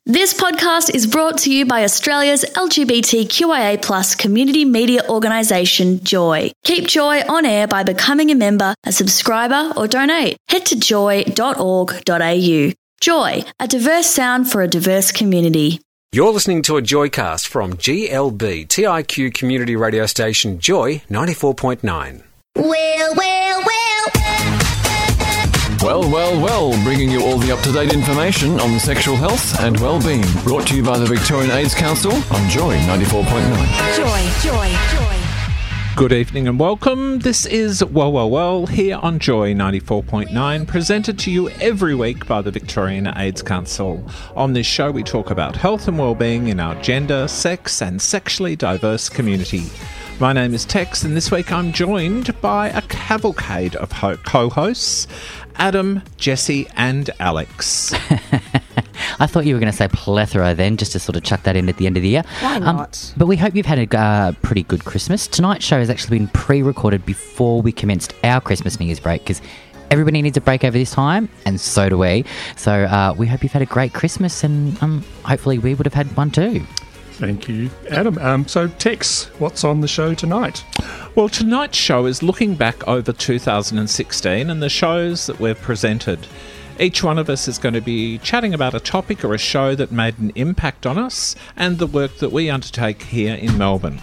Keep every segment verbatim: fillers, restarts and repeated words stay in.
This podcast is brought to you by Australia's L G B T Q I A plus community media organisation, Joy. Keep Joy on air by becoming a member, a subscriber or donate. Head to joy dot org dot a u. Joy, a diverse sound for a diverse community. You're listening to a Joycast from G L B T I Q community radio station Joy ninety-four point nine. Well, well, well. Well, well, well, bringing you all the up-to-date information on sexual health and well-being. Brought to you by the Victorian AIDS Council on Joy ninety-four point nine. Joy, joy, joy. Good evening and welcome. This is Well, Well, Well here on Joy ninety-four point nine, presented to you every week by the Victorian AIDS Council. On this show, we talk about health and well-being in our gender, sex and sexually diverse community. My name is Tex, and this week I'm joined by a cavalcade of ho- co-hosts, Adam, Jesse and Alex. I thought you were going to say plethora then, just to sort of chuck that in at the end of the year. Why not? Um, but we hope you've had a uh, pretty good Christmas. Tonight's show has actually been pre-recorded before we commenced our Christmas New Year's break, because everybody needs a break over this time, and so do we. So uh, we hope you've had a great Christmas, and um, hopefully we would have had one too. Thank you, Adam. Um, so, Tex, what's on the show tonight? Well, tonight's show is looking back over two thousand sixteen and the shows that we've presented. Each one of us is going to be chatting about a topic or a show that made an impact on us and the work that we undertake here in Melbourne.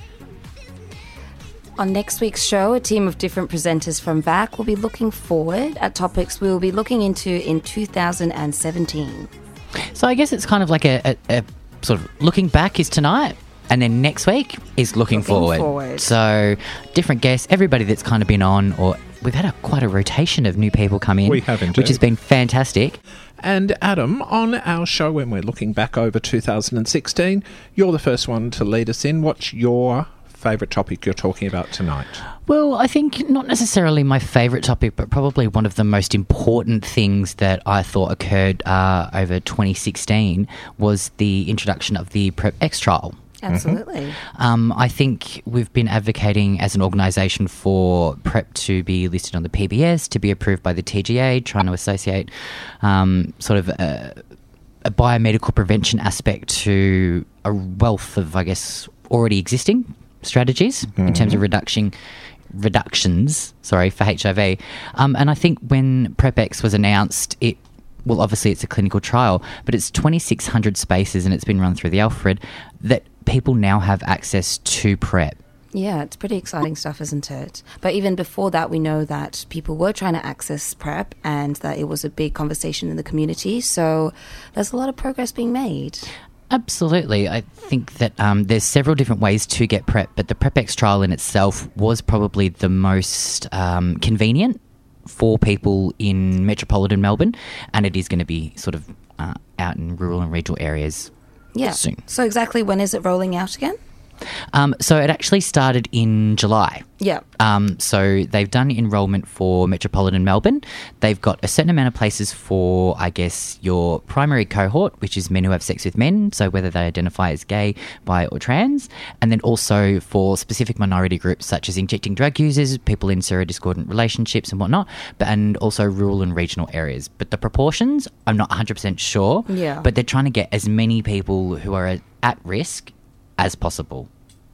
On next week's show, a team of different presenters from V A C will be looking forward at topics we will be looking into in two thousand seventeen. So I guess it's kind of like a, a, a sort of looking back is tonight, and then next week is looking, looking forward. forward. So different guests, everybody that's kind of been on, or we've had a, quite a rotation of new people come in. We have indeed. Which has been fantastic. And Adam, on our show when we're looking back over two thousand sixteen, you're the first one to lead us in. What's your favourite topic you're talking about tonight? Well, I think not necessarily my favourite topic, but probably one of the most important things that I thought occurred uh, over twenty sixteen was the introduction of the PrEP X trial. Absolutely. Mm-hmm. Um, I think we've been advocating as an organisation for PrEP to be listed on the P B S, to be approved by the T G A, trying to associate um, sort of a, a biomedical prevention aspect to a wealth of, I guess, already existing strategies mm-hmm. in terms of reduction reductions sorry for H I V, um, and I think when PrEP X was announced, it well obviously it's a clinical trial, but it's twenty-six hundred spaces and it's been run through the Alfred, that people now have access to PrEP. Yeah, it's pretty exciting stuff, isn't it? But even before that, we know that people were trying to access PrEP and that it was a big conversation in the community, so there's a lot of progress being made. Absolutely. I think that um, there's several different ways to get PrEP, but the PrEP X trial in itself was probably the most um, convenient for people in metropolitan Melbourne, and it is going to be sort of uh, out in rural and regional areas yeah. soon. So exactly when is it rolling out again? Um, so it actually started in July. Yeah. Um, so they've done enrolment for metropolitan Melbourne. They've got a certain amount of places for, I guess, your primary cohort, which is men who have sex with men, so whether they identify as gay, bi or trans, and then also for specific minority groups such as injecting drug users, people in serodiscordant relationships and whatnot, but and also rural and regional areas. But the proportions, I'm not one hundred percent sure, yeah. but they're trying to get as many people who are at risk as possible.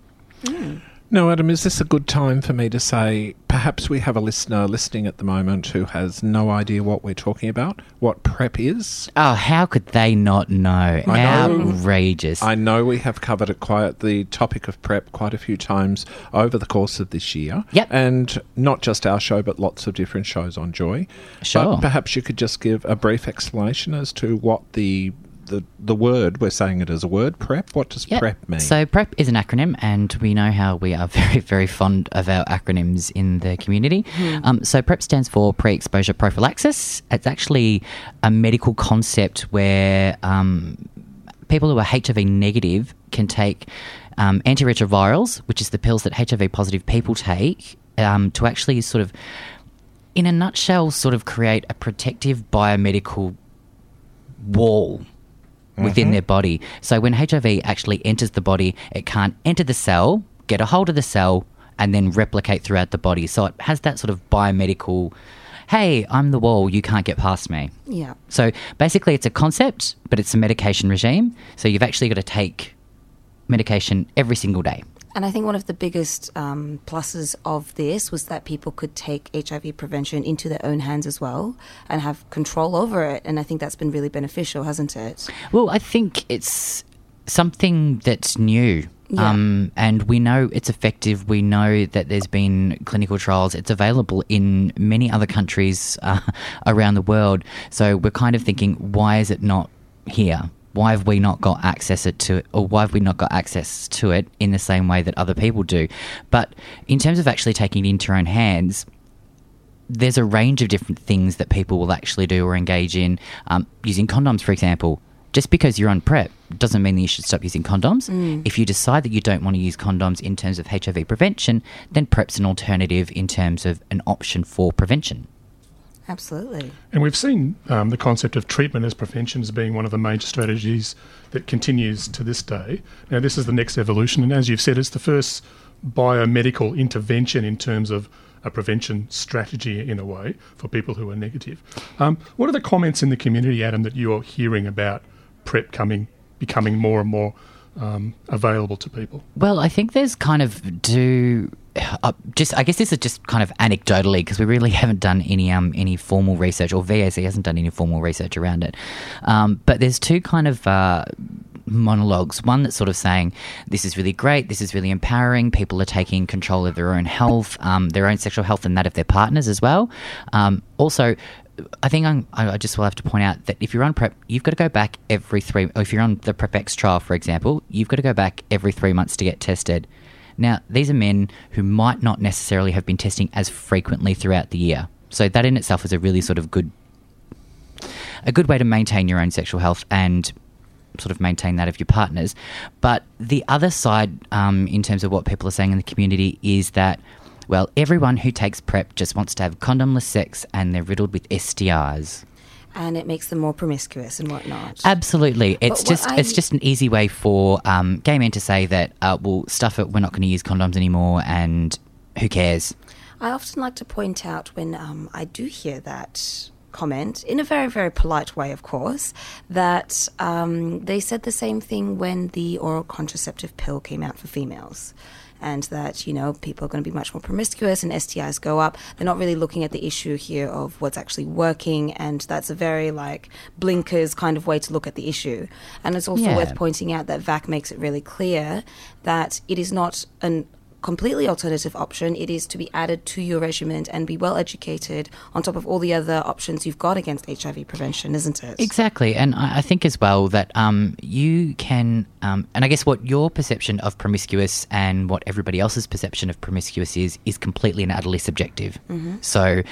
Mm. Now, Adam, is this a good time for me to say perhaps we have a listener listening at the moment who has no idea what we're talking about, what PrEP is? Oh, how could they not know? I know. Outrageous. I know we have covered it quite the topic of PrEP quite a few times over the course of this year. Yep. And not just our show, but lots of different shows on Joy. Sure. But perhaps you could just give a brief explanation as to what the The, the word, we're saying it as a word, PrEP. What does yep. PrEP mean? So PrEP is an acronym, and we know how we are very, very fond of our acronyms in the community. Mm. Um, so PrEP stands for pre-exposure prophylaxis. It's actually a medical concept where um, people who are H I V negative can take um, antiretrovirals, which is the pills that H I V positive people take, um, to actually sort of, in a nutshell, sort of create a protective biomedical wall within mm-hmm. their body. So when H I V actually enters the body, it can't enter the cell, get a hold of the cell, and then replicate throughout the body. So it has that sort of biomedical hey, I'm the wall, you can't get past me. Yeah. So basically it's a concept, but it's a medication regime. So you've actually got to take medication every single day. And I think one of the biggest um, pluses of this was that people could take H I V prevention into their own hands as well and have control over it. And I think that's been really beneficial, hasn't it? Well, I think it's something that's new. Yeah. Um, and we know it's effective. We know that there's been clinical trials. It's available in many other countries uh, around the world. So we're kind of thinking, why is it not here? Why have we not got access it to it, or why have we not got access to it in the same way that other people do? But in terms of actually taking it into your own hands, there's a range of different things that people will actually do or engage in. Um, using condoms, for example. Just because you're on PrEP doesn't mean that you should stop using condoms. Mm. If you decide that you don't want to use condoms in terms of H I V prevention, then PrEP's an alternative in terms of an option for prevention. Absolutely. And we've seen um, the concept of treatment as prevention as being one of the major strategies that continues to this day. Now, this is the next evolution, and as you've said, it's the first biomedical intervention in terms of a prevention strategy, in a way, for people who are negative. Um, what are the comments in the community, Adam, that you're hearing about PrEP coming, becoming more and more um, available to people? Well, I think there's kind of two... Uh, just, I guess this is just kind of anecdotally, because we really haven't done any um any formal research, or V A C hasn't done any formal research around it. Um, but there's two kind of uh, monologues. One that's sort of saying this is really great, this is really empowering. People are taking control of their own health, um, their own sexual health, and that of their partners as well. Um, also, I think I'm, I just will have to point out that if you're on PrEP, you've got to go back every three. Or if you're on the PrEP-X trial, for example, you've got to go back every three months to get tested. Now, these are men who might not necessarily have been testing as frequently throughout the year. So that in itself is a really sort of good a good way to maintain your own sexual health and sort of maintain that of your partners. But the other side, um, in terms of what people are saying in the community, is that, well, everyone who takes PrEP just wants to have condomless sex and they're riddled with S T Is. And it makes them more promiscuous and whatnot. Absolutely. It's But what just I- it's just an easy way for um, gay men to say that, uh, well, stuff it, we're not going to use condoms anymore, and who cares? I often like to point out when um, I do hear that comment, in a very, very polite way, of course, that um, they said the same thing when the oral contraceptive pill came out for females. And that, you know, people are going to be much more promiscuous and S T Is go up. They're not really looking at the issue here of what's actually working, and that's a very, like, blinkers kind of way to look at the issue. And it's also Yeah. worth pointing out that V A C makes it really clear that it is not an completely alternative option. It is to be added to your regimen and be well educated on top of all the other options you've got against H I V prevention, isn't it? Exactly. And I I think as well that um, you can, um, and I guess what your perception of promiscuous and what everybody else's perception of promiscuous is, is completely and utterly subjective. Mm-hmm. So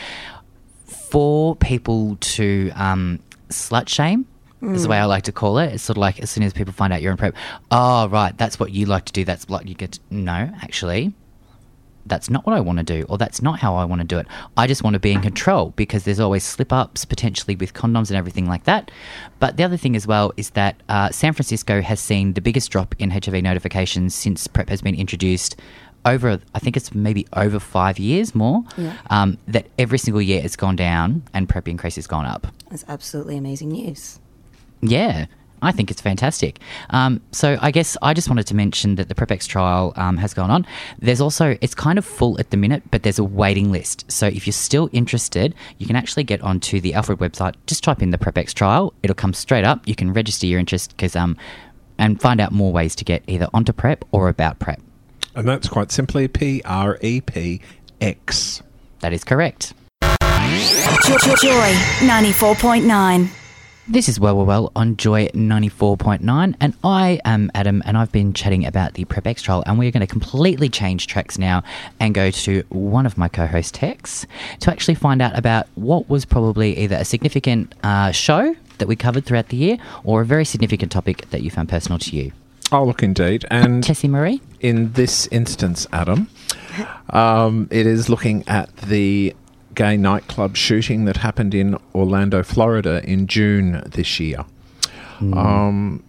for people to um, slut shame, is the way I like to call it. It's sort of like as soon as people find out you're in PrEP, oh, right, that's what you like to do. That's what you get to, no, actually, that's not what I want to do, or that's not how I want to do it. I just want to be in control, because there's always slip-ups, potentially with condoms and everything like that. But the other thing as well is that uh, San Francisco has seen the biggest drop in H I V notifications since PrEP has been introduced over, I think it's maybe over five years more, Yeah. um, that every single year it's gone down and PrEP increase has gone up. That's absolutely amazing news. Yeah, I think it's fantastic. Um, so I guess I just wanted to mention that the PrEP-X trial um, has gone on. There's also, it's kind of full at the minute, but there's a waiting list. So if you're still interested, you can actually get onto the Alfred website, just type in the PrEP-X trial. It'll come straight up. You can register your interest because um, and find out more ways to get either onto PrEP or about PrEP. And that's quite simply P R E P X. That is correct. Joy, Joy ninety-four point nine. This is Well Well Well on Joy ninety-four point nine, and I am Adam, and I've been chatting about the PrEP-X trial, and we're going to completely change tracks now and go to one of my co-host Tex to actually find out about what was probably either a significant uh, show that we covered throughout the year or a very significant topic that you found personal to you. Oh, look, indeed. And Tessie Marie? in this instance, Adam, um, it is looking at the gay nightclub shooting that happened in Orlando, Florida in June this year. Mm. Um,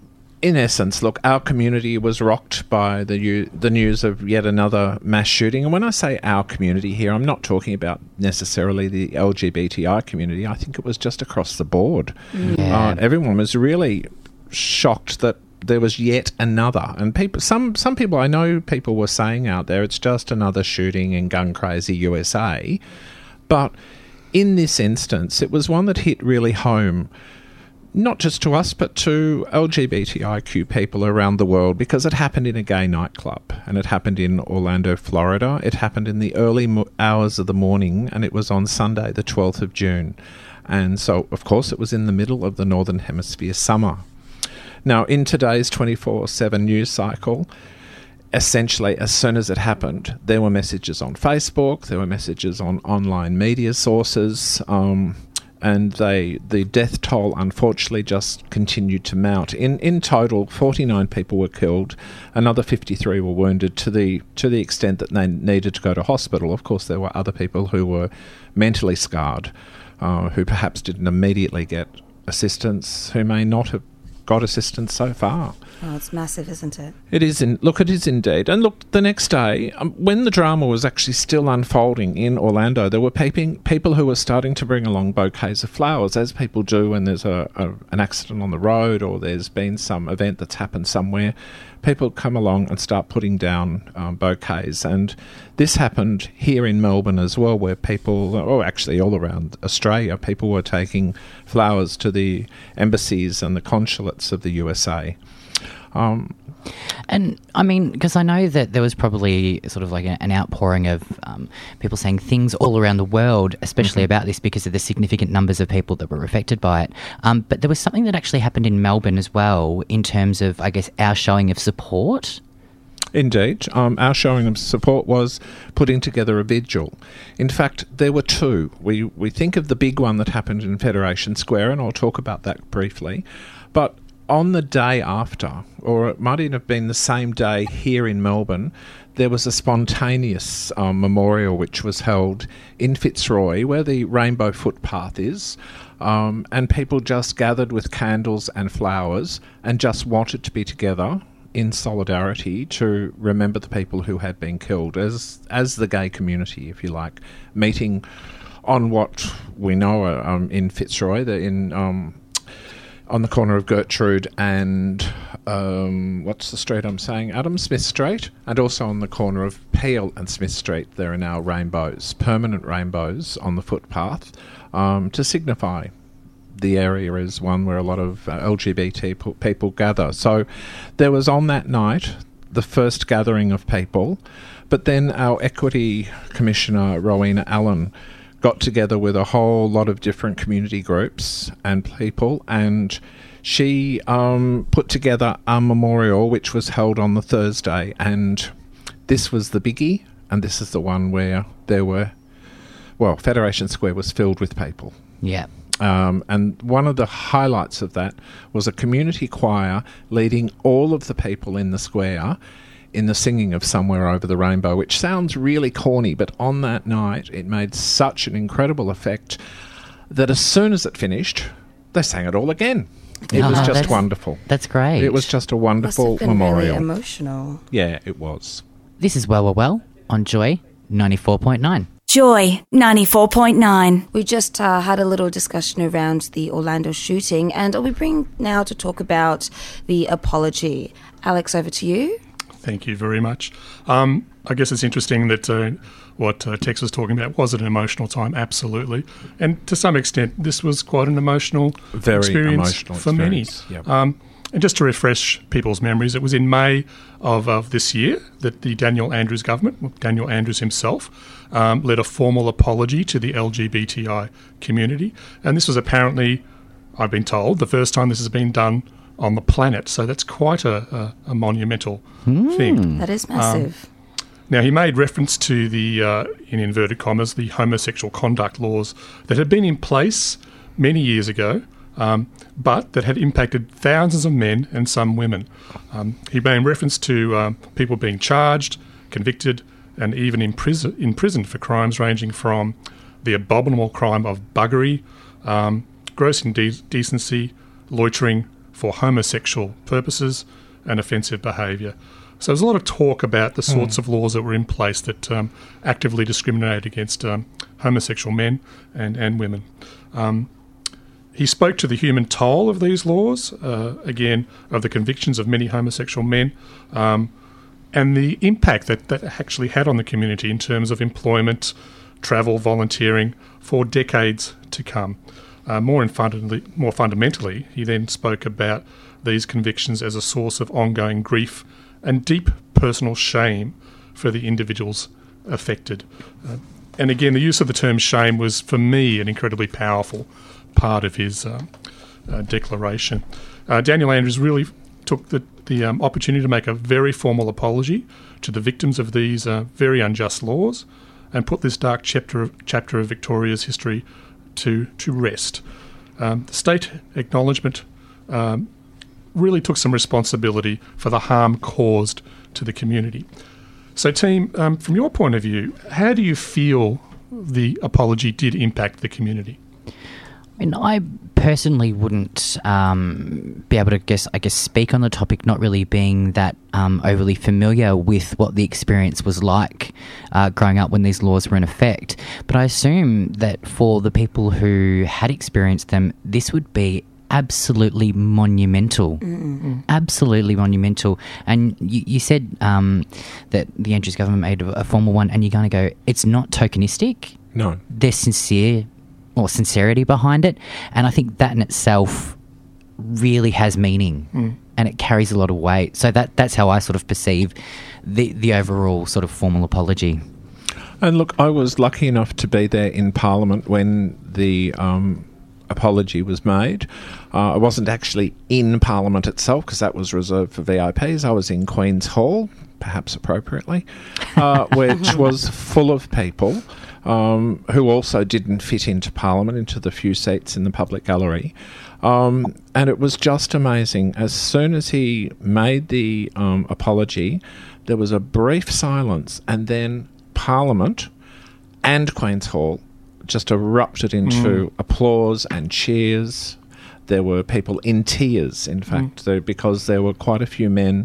in essence, look, our community was rocked by the u- the news of yet another mass shooting. And when I say our community here, I'm not talking about necessarily the L G B T I community. I think it was just across the board. Yeah. Uh, everyone was really shocked that there was yet another. And people, some some people I know, people were saying out there, it's just another shooting in gun crazy U S A. But in this instance, it was one that hit really home, not just to us, but to L G B T I Q people around the world, because it happened in a gay nightclub, and it happened in Orlando, Florida. It happened in the early mo- hours of the morning, and it was on Sunday, the twelfth of June. And so, of course, it was in the middle of the Northern Hemisphere summer. Now, in today's twenty-four seven news cycle, essentially, as soon as it happened, there were messages on Facebook, there were messages on online media sources, um, and they the death toll, unfortunately, just continued to mount. In in total, forty-nine people were killed, another fifty-three were wounded to the to the extent that they needed to go to hospital. Of course, there were other people who were mentally scarred, uh, who perhaps didn't immediately get assistance, who may not have got assistance so far. Oh, it's massive, isn't it? It is. In, look, it is indeed. And look, the next day, um, when the drama was actually still unfolding in Orlando, there were peeping, people who were starting to bring along bouquets of flowers, as people do when there's a, a an accident on the road or there's been some event that's happened somewhere. People come along and start putting down um, bouquets. And this happened here in Melbourne as well, where people, or actually all around Australia, people were taking flowers to the embassies and the consulates of the U S A. Um, And I mean, because I know that there was probably sort of like a, an outpouring of um, people saying things all around the world, especially mm-hmm. about this because of the significant numbers of people that were affected by it. Um, but there was something that actually happened in Melbourne as well in terms of, I guess, our showing of support. Indeed. Um, our showing of support was putting together a vigil. In fact, there were two. We, we think of the big one that happened in Federation Square, and I'll talk about that briefly. But on the day after, or it might even have been the same day here in Melbourne, there was a spontaneous um, memorial which was held in Fitzroy, where the Rainbow Footpath is, um, and people just gathered with candles and flowers and just wanted to be together in solidarity to remember the people who had been killed, as as the gay community, if you like, meeting on what we know uh, um, in Fitzroy, the, in um, on the corner of Gertrude and um, what's the street I'm saying? Adam Smith Street, and also on the corner of Peel and Smith Street. There are now rainbows, permanent rainbows on the footpath, um, to signify the area is one where a lot of uh, L G B T p- people gather. So there was on that night the first gathering of people, but then our Equity Commissioner, Rowena Allen, got together with a whole lot of different community groups and people, and she um, put together a memorial which was held on the Thursday, and this was the biggie, and this is the one where there were, well, Federation Square was filled with people. Yeah. Um, and one of the highlights of that was a community choir leading all of the people in the square in the singing of Somewhere Over the Rainbow, which sounds really corny, but on that night it made such an incredible effect that as soon as it finished, they sang it all again. It Oh, was just that's- wonderful. That's great. It was just a Must wonderful have been memorial. really emotional. Yeah, it was. This is Well, Well, Well on Joy ninety-four point nine. Joy ninety-four point nine. We just uh, had a little discussion around the Orlando shooting, and we bring now to talk about the apology. Alex, over to you. Thank you very much. Um, I guess it's interesting that uh, what uh, Tex was talking about was an emotional time, absolutely. And to some extent, this was quite an emotional Very experience emotional for experience, many. yep. Um, and just to refresh people's memories, it was in May of, of this year that the Daniel Andrews government, Daniel Andrews himself, um, led a formal apology to the L G B T I community. And this was apparently, I've been told, the first time this has been done on the planet. So that's quite a, a, a monumental thing. That is massive. Now, he made reference to the, uh, in inverted commas, the homosexual conduct laws that had been in place many years ago, um, but that had impacted thousands of men and some women. Um, he made reference to um, people being charged, convicted, and even impris- imprisoned for crimes ranging from the abominable crime of buggery, um, gross indecency, loitering, for homosexual purposes and offensive behaviour. So there's a lot of talk about the sorts mm. of laws that were in place that um, actively discriminate against um, homosexual men and, and women. Um, he spoke to the human toll of these laws, uh, again, of the convictions of many homosexual men, um, and the impact that that actually had on the community in terms of employment, travel, volunteering for decades to come. Uh, more, fundamentally, more fundamentally, he then spoke about these convictions as a source of ongoing grief and deep personal shame for the individuals affected. Uh, and again, the use of the term shame was, for me, an incredibly powerful part of his uh, uh, declaration. Uh, Daniel Andrews really took the, the um, opportunity to make a very formal apology to the victims of these uh, very unjust laws and put this dark chapter of, chapter of Victoria's history to, to rest. Um, the state acknowledgement um, really took some responsibility for the harm caused to the community. So, team, um, from your point of view, how do you feel the apology did impact the community? I mean, I personally wouldn't um, be able to guess, I guess, speak on the topic, not really being that um, overly familiar with what the experience was like uh, growing up when these laws were in effect. But I assume that for the people who had experienced them, this would be absolutely monumental. Mm-mm. Absolutely monumental. And you, you said um, that the Andrews government made a, a formal one, and you're going to go, it's not tokenistic. No. They're sincere, or sincerity behind it. And I think that in itself really has meaning mm. and it carries a lot of weight. So that that's how I sort of perceive the, the overall sort of formal apology. And look, I was lucky enough to be there in Parliament when the um, apology was made. Uh, I wasn't actually in Parliament itself because that was reserved for V I Ps. I was in Queen's Hall, perhaps appropriately, uh, which was full of people um, who also didn't fit into Parliament, into the few seats in the public gallery. Um, and it was just amazing. As soon as he made the um, apology, there was a brief silence, and then Parliament and Queen's Hall just erupted into mm. applause and cheers. There were people in tears, in fact, mm. there, because there were quite a few men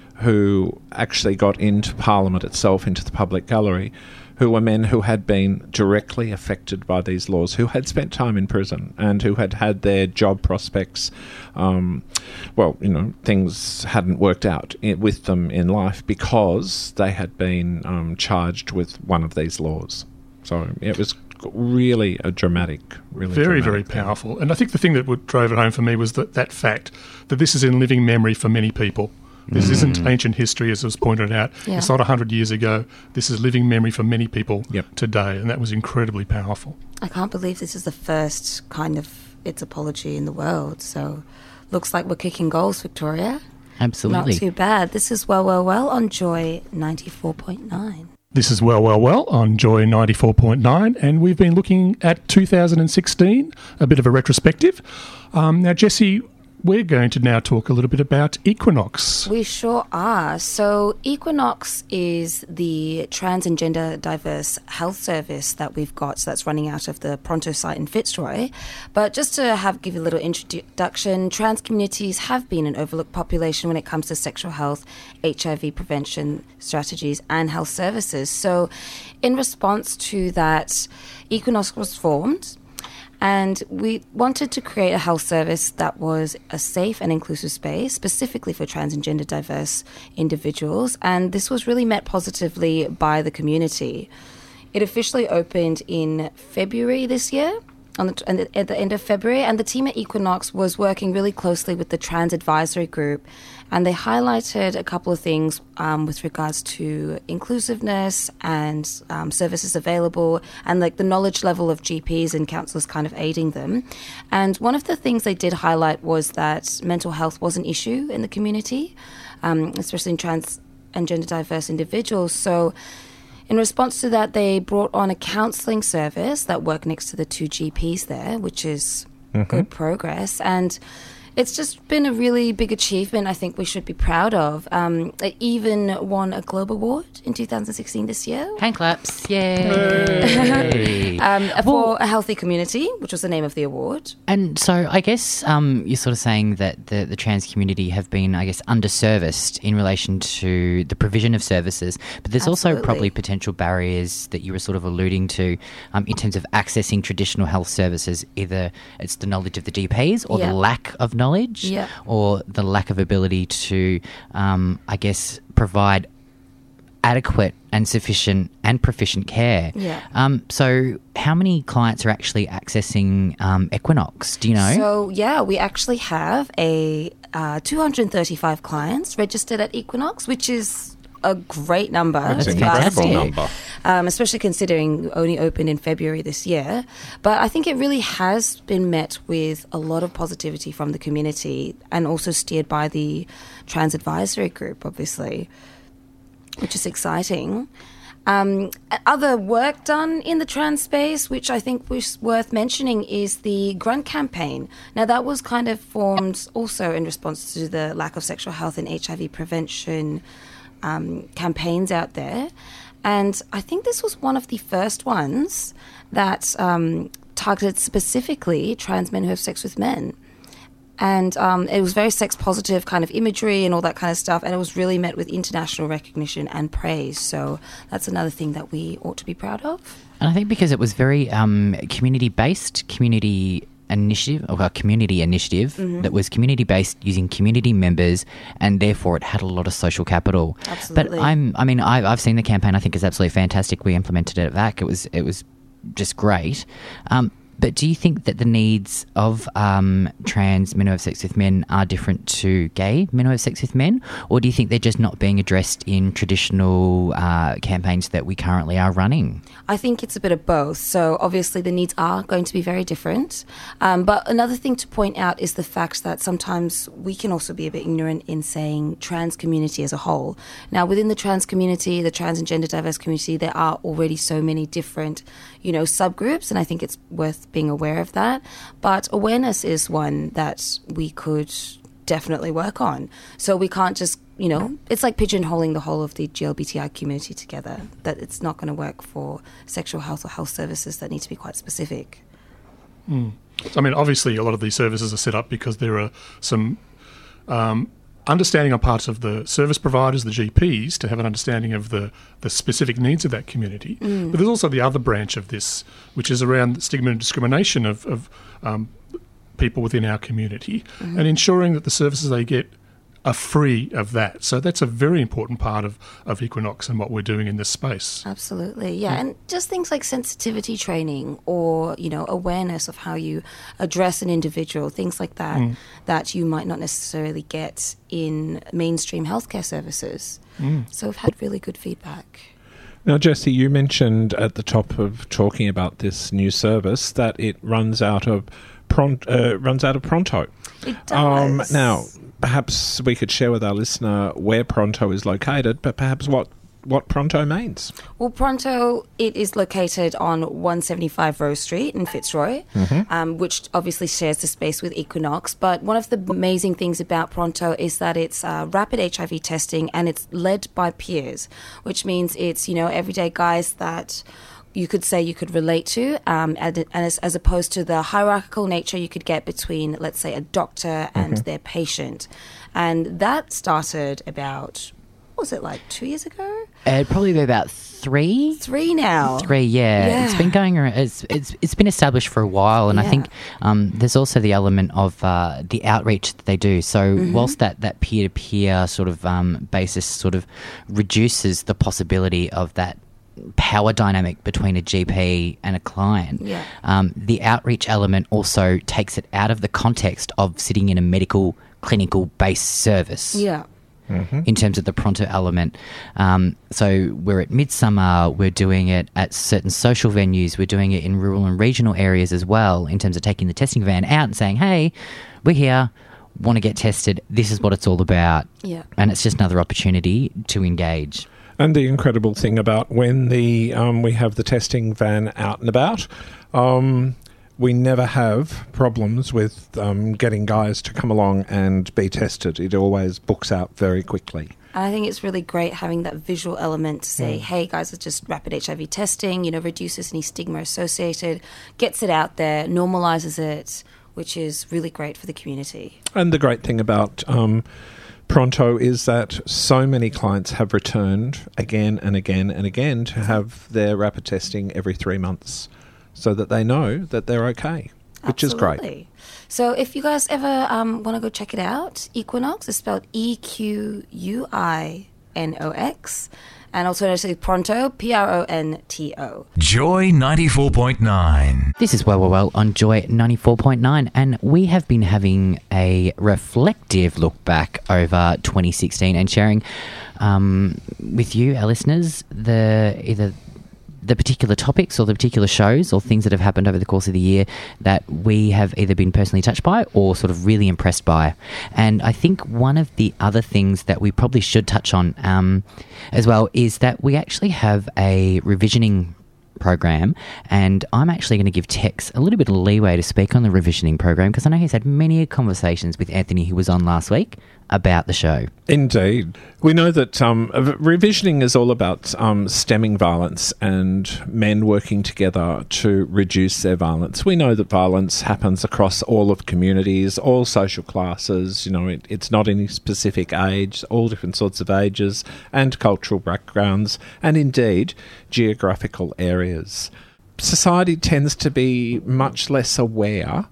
who actually got into Parliament itself, into the public gallery, who were men who had been directly affected by these laws, who had spent time in prison and who had had their job prospects, um, well, you know, things hadn't worked out I- with them in life because they had been um, charged with one of these laws. So it was really a dramatic, really very, dramatic very powerful. And I think the thing that would, drove it home for me was that, that fact that this is in living memory for many people. This mm. isn't ancient history, as was pointed out. Yeah. It's not one hundred years ago. This is living memory for many people yep. today, and that was incredibly powerful. I can't believe this is the first kind of its apology in the world. So looks like we're kicking goals, Victoria. Absolutely. Not too bad. This is Well, Well, Well on Joy ninety-four point nine. This is Well, Well, Well on Joy ninety-four point nine, and we've been looking at two thousand sixteen, a bit of a retrospective. Um, now, Jessie, we're going to now talk a little bit about Equinox. We sure are. So Equinox is the trans and gender diverse health service that we've got, so that's running out of the Pronto site in Fitzroy. But just to have give you a little introduction, trans communities have been an overlooked population when it comes to sexual health, H I V prevention strategies and health services. So in response to that, Equinox was formed. And we wanted to create a health service that was a safe and inclusive space, specifically for trans and gender diverse individuals. And this was really met positively by the community. It officially opened in February this year, on the, at the end of February. And the team at Equinox was working really closely with the Trans Advisory Group. And they highlighted a couple of things um, with regards to inclusiveness and um, services available and like the knowledge level of G Ps and counsellors kind of aiding them. And one of the things they did highlight was that mental health was an issue in the community, um, especially in trans and gender diverse individuals. So in response to that, they brought on a counselling service that worked next to the two G Ps there, which is mm-hmm. good progress. And It's just been a really big achievement I think we should be proud of. Um, it even won a Globe Award in two thousand sixteen this year. Hand claps. Yay. um, for Well- a healthy community, which was the name of the award. And so I guess um, you're sort of saying that the, the trans community have been, I guess, underserviced in relation to the provision of services, but there's also Absolutely. probably potential barriers that you were sort of alluding to um, in terms of accessing traditional health services. Either it's the knowledge of the G Ps or Yeah. the lack of knowledge Yeah. or the lack of ability to, um, I guess, provide adequate and sufficient and proficient care. Yeah. Um, so how many clients are actually accessing um, Equinox? Do you know? So, yeah, we actually have a uh, two hundred thirty-five clients registered at Equinox, which is a great number. That's an if you ask incredible me. number. Um, especially considering only opened in February this year. But I think it really has been met with a lot of positivity from the community and also steered by the Trans Advisory Group, obviously, which is exciting. Um, other work done in the trans space, which I think was worth mentioning, is the Grunt campaign. Now, that was kind of formed also in response to the lack of sexual health and H I V prevention um, campaigns out there. And I think this was one of the first ones that um, targeted specifically trans men who have sex with men. And um, it was very sex positive kind of imagery and all that kind of stuff. And it was really met with international recognition and praise. So that's another thing that we ought to be proud of. And I think because it was very um, community-based, community initiative, or a community initiative Mm-hmm. that was community-based using community members, and therefore it had a lot of social capital. Absolutely. But I'm, I mean, I've, I've seen the campaign. I think it's absolutely fantastic. We implemented it at V A C. It was, it was just great. Um, But do you think that the needs of um, trans men who have sex with men are different to gay men who have sex with men? Or do you think they're just not being addressed in traditional uh, campaigns that we currently are running? I think it's a bit of both. So obviously the needs are going to be very different. Um, but another thing to point out is the fact that sometimes we can also be a bit ignorant in saying trans community as a whole. Now, within the trans community, the trans and gender diverse community, there are already so many different, you know, subgroups, and I think it's worth being aware of that. But awareness is one that we could definitely work on. So we can't just, you know, it's like pigeonholing the whole of the G L B T I community together, that it's not going to work for sexual health or health services that need to be quite specific. Mm. So, I mean, obviously a lot of these services are set up because there are some um, understanding on parts of the service providers, the G Ps, to have an understanding of the, the specific needs of that community. Mm. But there's also the other branch of this, which is around stigma and discrimination of, of um, people within our community, Mm-hmm. and ensuring that the services they get are free of that. So that's a very important part of, of Equinox and what we're doing in this space. Absolutely, yeah. And just things like sensitivity training or, you know, awareness of how you address an individual, things like that, Mm. that you might not necessarily get in mainstream healthcare services. Mm. So we've had really good feedback. Now, Jesse, you mentioned at the top of talking about this new service that it runs out of pront- uh, runs out of Pronto. It does. now, perhaps we could share with our listener where Pronto is located, but perhaps what, what Pronto means. Well, Pronto, it is located on one seventy-five Rose Street in Fitzroy, Mm-hmm. um, which obviously shares the space with Equinox. But one of the amazing things about Pronto is that it's uh, rapid H I V testing and it's led by peers, which means it's, you know, everyday guys that you could say you could relate to, um, and, and as, as opposed to the hierarchical nature you could get between, let's say, a doctor and their patient. And that started about, what was it, like two years ago? Uh, it'd probably be about three. Three now. Three, yeah. Yeah. It's been going around. It's it's it's been established for a while, and I Yeah. think um, there's also the element of uh, the outreach that they do. So Mm-hmm. whilst that that peer to peer sort of um, basis sort of reduces the possibility of that power dynamic between a G P and a client, Yeah. um, the outreach element also takes it out of the context of sitting in a medical clinical based service. Yeah. In terms of the Pronto element. Um, so we're at Midsummer, we're doing it at certain social venues, we're doing it in rural and regional areas as well, in terms of taking the testing van out and saying, hey, we're here, want to get tested, this is what it's all about. Yeah. And it's just another opportunity to engage. And the incredible thing about when the um, we have the testing van out and about, um, we never have problems with um, getting guys to come along and be tested. It always books out very quickly. I think it's really great having that visual element to say, mm. hey, guys, it's just rapid H I V testing, you know, reduces any stigma associated, gets it out there, normalises it, which is really great for the community. And the great thing about um, Pronto is that so many clients have returned again and again and again to have their rapid testing every three months so that they know that they're okay, which Absolutely. is great. So if you guys ever um, want to go check it out, Equinox is spelled E Q U I N O X, and alternatively Pronto, P R O N T O. Joy ninety-four point nine. This is Well Well Well on Joy ninety-four point nine, and we have been having a reflective look back over twenty sixteen and sharing um, with you, our listeners, the either the particular topics or the particular shows or things that have happened over the course of the year that we have either been personally touched by or sort of really impressed by. And I think one of the other things that we probably should touch on um, as well is that we actually have a revisioning program, and I'm actually going to give Tex a little bit of leeway to speak on the revisioning program because I know he's had many conversations with Anthony, who was on last week, about the show. Indeed. We know that um, revisioning is all about um, stemming violence and men working together to reduce their violence. We know that violence happens across all of communities, all social classes. You know, it, it's not any specific age, all different sorts of ages and cultural backgrounds, and indeed geographical areas. Society tends to be much less aware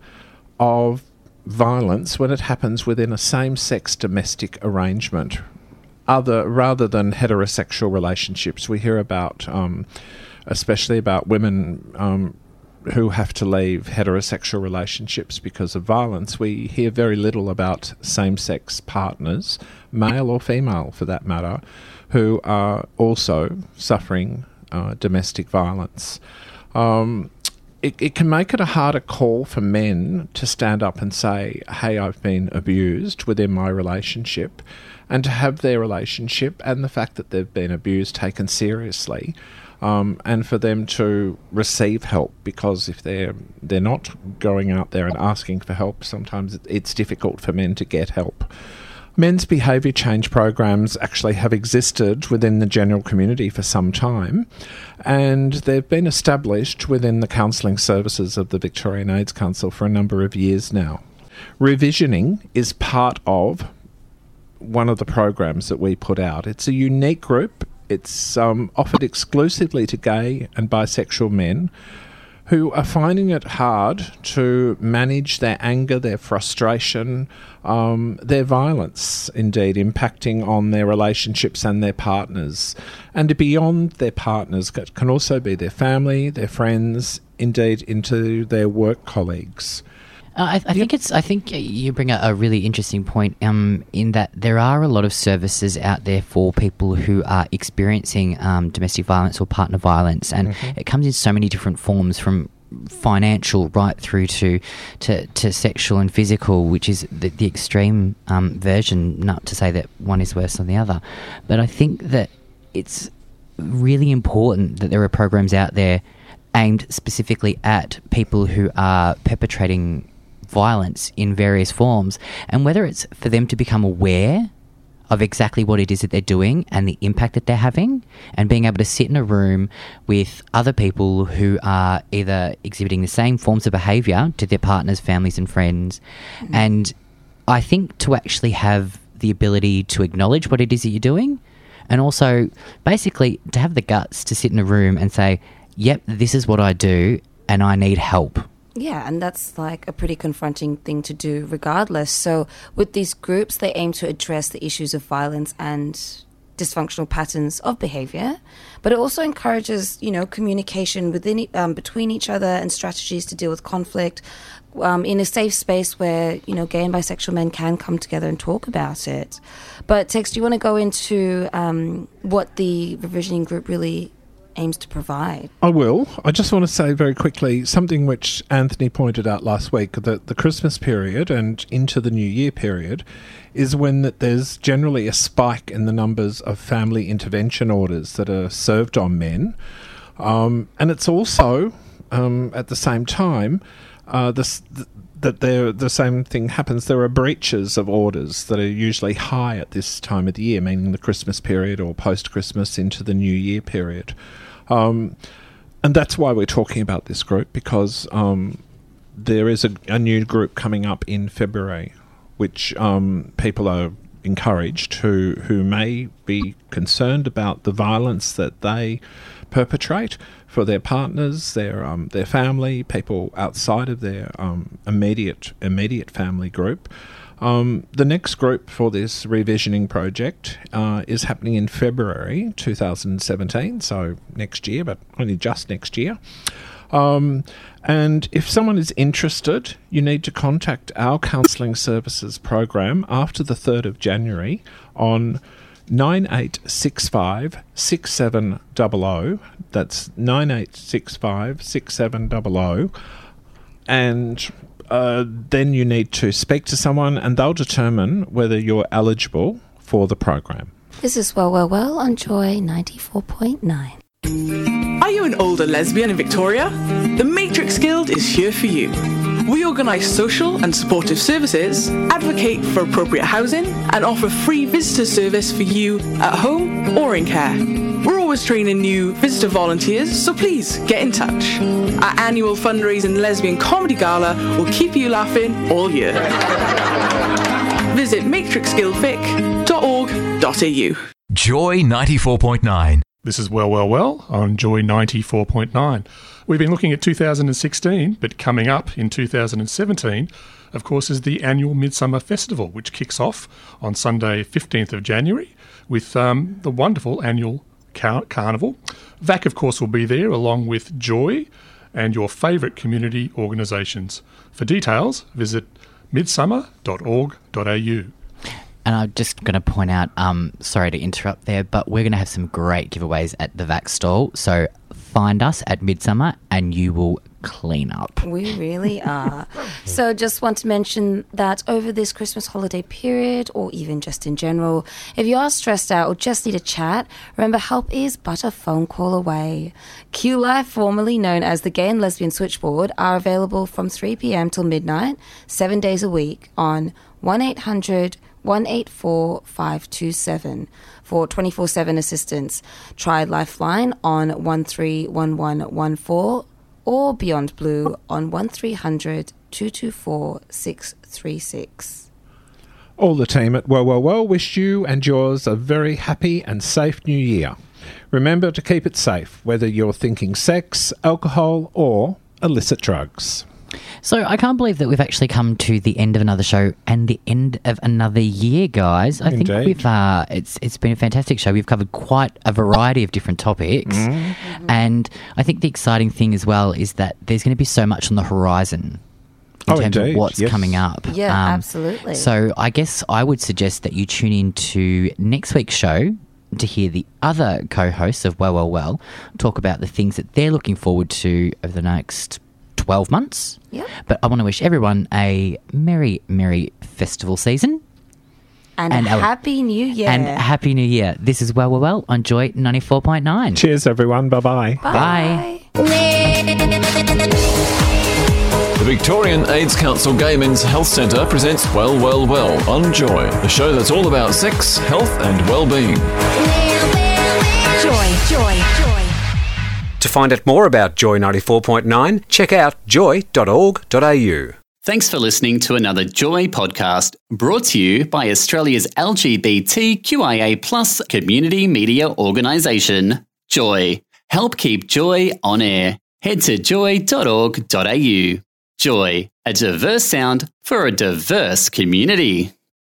of violence when it happens within a same-sex domestic arrangement, other rather than heterosexual relationships. We hear about, um, especially about women um, who have to leave heterosexual relationships because of violence. We hear very little about same-sex partners, male or female for that matter, who are also suffering uh, domestic violence. Um, It, it can make it a harder call for men to stand up and say, hey, I've been abused within my relationship, and to have their relationship and the fact that they've been abused taken seriously, um, and for them to receive help, because if they're they're not going out there and asking for help, sometimes it's difficult for men to get help. Men's behaviour change programs actually have existed within the general community for some time, and they've been established within the counselling services of the Victorian AIDS Council for a number of years now. Revisioning is part of one of the programs that we put out. It's a unique group. It's um, offered exclusively to gay and bisexual men who are finding it hard to manage their anger, their frustration, um, their violence, indeed, impacting on their relationships and their partners. And beyond their partners, it can also be their family, their friends, indeed, into their work colleagues. Uh, I, I think it's. I think you bring a, a really interesting point. Um, in that there are a lot of services out there for people who are experiencing um, domestic violence or partner violence, and mm-hmm. it comes in so many different forms, from financial right through to to, to sexual and physical, which is the, the extreme um, version. Not to say that one is worse than the other, but I think that it's really important that there are programs out there aimed specifically at people who are perpetrating violence in various forms, and whether it's for them to become aware of exactly what it is that they're doing and the impact that they're having, and being able to sit in a room with other people who are either exhibiting the same forms of behaviour to their partners, families and friends. Mm-hmm. And I think to actually have the ability to acknowledge what it is that you're doing, and also basically to have the guts to sit in a room and say, yep, this is what I do and I need help. Yeah, and that's like a pretty confronting thing to do regardless. So with these groups, they aim to address the issues of violence and dysfunctional patterns of behaviour, but it also encourages, you know, communication within um, between each other and strategies to deal with conflict um, in a safe space where, you know, gay and bisexual men can come together and talk about it. But Tex, do you want to go into um, what the revisioning group really aims to provide? I will. I just want to say very quickly something which Anthony pointed out last week, that the Christmas period and into the New Year period is when that there's generally a spike in the numbers of family intervention orders that are served on men. Um, and it's also, um, at the same time, uh, this, th- that there, the same thing happens. There are breaches of orders that are usually high at this time of the year, meaning the Christmas period or post-Christmas into the New Year period. Um, and that's why we're talking about this group, because um, there is a, a new group coming up in February, which um, people are encouraged who, who may be concerned about the violence that they perpetrate for their partners, their um, their family, people outside of their um, immediate immediate family group. Um, the next group for this revisioning project uh, is happening in February two thousand seventeen, so next year, but only just next year. Um, and if someone is interested, you need to contact our counselling services program after the third of January on nine eight six five six seven zero zero. That's nine eight six five six seven zero zero. And uh, then you need to speak to someone and they'll determine whether you're eligible for the program. This is Well, Well, Well on Joy ninety-four point nine. Are you an older lesbian in Victoria? The Matrix Guild is here for you. We organise social and supportive services, advocate for appropriate housing, and offer free visitor service for you at home or in care. We're always training new visitor volunteers, so please get in touch. Our annual fundraising lesbian comedy gala will keep you laughing all year. Visit matrix guild vic dot org dot a u. Joy ninety-four point nine. This is Well, Well, Well on Joy ninety-four point nine. We've been looking at two thousand sixteen, but coming up in two thousand seventeen, of course, is the annual Midsummer Festival, which kicks off on Sunday, fifteenth of January, with um, the wonderful annual car- carnival. V A C, of course, will be there, along with Joy and your favourite community organisations. For details, visit midsummer dot org dot a u. And I'm just going to point out, um, sorry to interrupt there, but we're going to have some great giveaways at the V A C stall. So find us at Midsummer and you will clean up. We really are. So just want to mention that over this Christmas holiday period, or even just in general, if you are stressed out or just need a chat, remember help is but a phone call away. Q Life, formerly known as the Gay and Lesbian Switchboard, are available from three p.m. till midnight, seven days a week on one eight hundred one eight four five two seven for twenty-four seven assistance. Try Lifeline on one three one one one four or Beyond Blue on one three hundred two two four six three six. All the team at Well, Well, Well wish you and yours a very happy and safe new year. Remember to keep it safe, whether you're thinking sex, alcohol or illicit drugs. So I can't believe that we've actually come to the end of another show and the end of another year, guys. I Indeed. think we've uh, it's it's been a fantastic show. We've covered quite a variety of different topics, mm-hmm. and I think the exciting thing as well is that there's going to be so much on the horizon in oh, terms indeed. of what's yes. coming up. Yeah, um, absolutely. So I guess I would suggest that you tune in to next week's show to hear the other co-hosts of Well, Well, Well talk about the things that they're looking forward to over the next twelve months. Yep. But I want to wish everyone a merry, merry festival season. And, and a happy new year. And a happy new year. This is Well, Well, Well on Joy ninety-four point nine. Cheers, everyone. Bye-bye. Bye. Bye. The Victorian AIDS Council Gay Men's Health Centre presents Well, Well, Well on Joy, a show that's all about sex, health and well-being. Joy, joy, joy. To find out more about Joy ninety-four point nine, check out joy dot org dot a u. Thanks for listening to another Joy podcast brought to you by Australia's L G B T Q I A plus community media organisation, Joy. Help keep Joy on air. Head to joy dot org dot a u. Joy, a diverse sound for a diverse community.